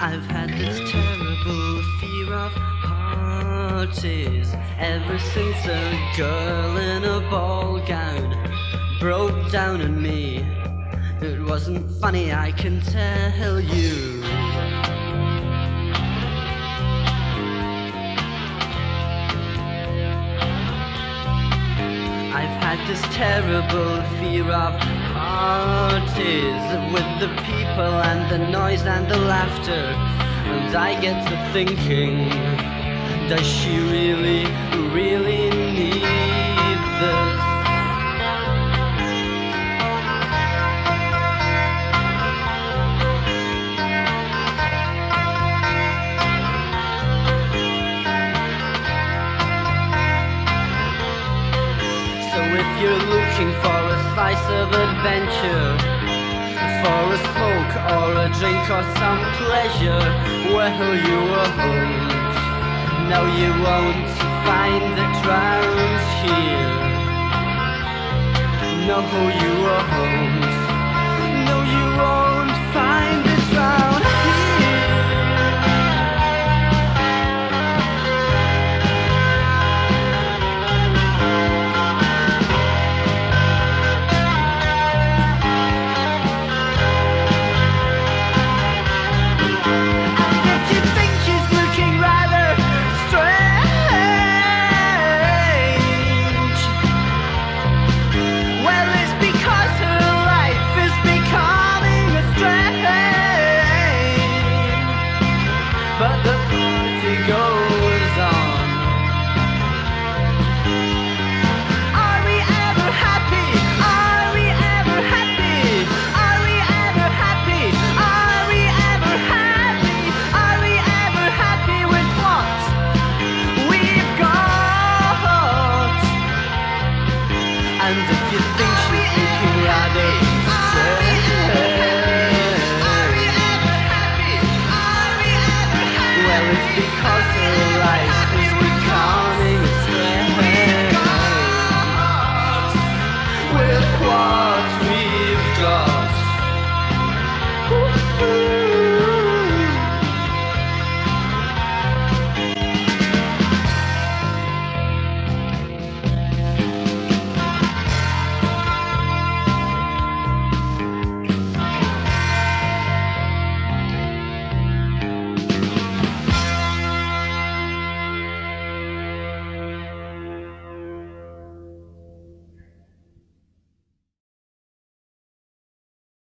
I've had this terrible fear of parties ever since a girl in a ball gown broke down on me. It wasn't funny, I can tell you. I've had this terrible fear of parties with the people and the noise and the laughter, and I get to thinking, does she really, really need this? If you're looking for a slice of adventure, for a smoke or a drink or some pleasure, well, you won't. No, you won't find it round here. No, you won't. No, you won't find it round here. But the party goes on. Are we ever happy? Are we ever happy? Are we ever happy? Are we ever happy? Are we ever happy with what we've got? And if you think